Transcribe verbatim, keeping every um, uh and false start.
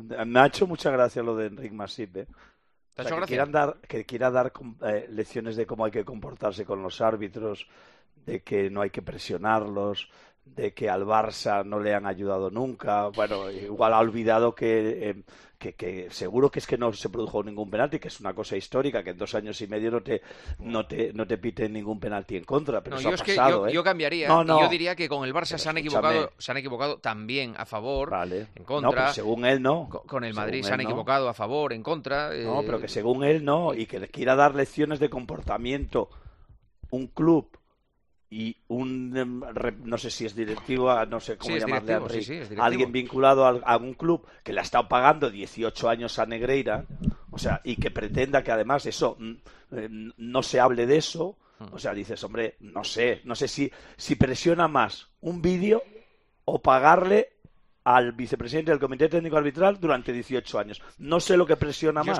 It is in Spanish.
me ha hecho mucha gracia lo de Enric Masip, ¿eh? ¿Te ha O sea, hecho que, gracia? quieran dar, que quiera dar eh, lecciones de cómo hay que comportarse con los árbitros, de que no hay que presionarlos, de que al Barça no le han ayudado nunca. Bueno, igual ha olvidado que, eh, que, que seguro que es que no se produjo ningún penalti, que es una cosa histórica, que en dos años y medio no te, no te, no te piten ningún penalti en contra, pero No, eso yo ha es que pasado, yo, ¿eh? yo cambiaría No, y yo no, diría que con el Barça pero se han escúchame. equivocado, se han equivocado también a favor, Vale. en No, contra. pero según él no. Co- Con el Según Madrid se él han no. equivocado a favor, en contra. No, pero eh, que según él no, y que le quiera dar lecciones de comportamiento un club y un, em, re- no sé si es directivo, a- no sé cómo Sí, es llamarle a directivo, sí, Enric, sí, es directivo. alguien vinculado al- a, un club que le ha estado pagando dieciocho años a Negreira, o sea, y que pretenda que además eso mm, eh, no se hable de eso, o sea, dices, hombre, no sé, no sé si, si presiona más un vídeo o pagarle al vicepresidente del Comité Técnico Arbitral durante dieciocho años. No sé lo que presiona Yo es más.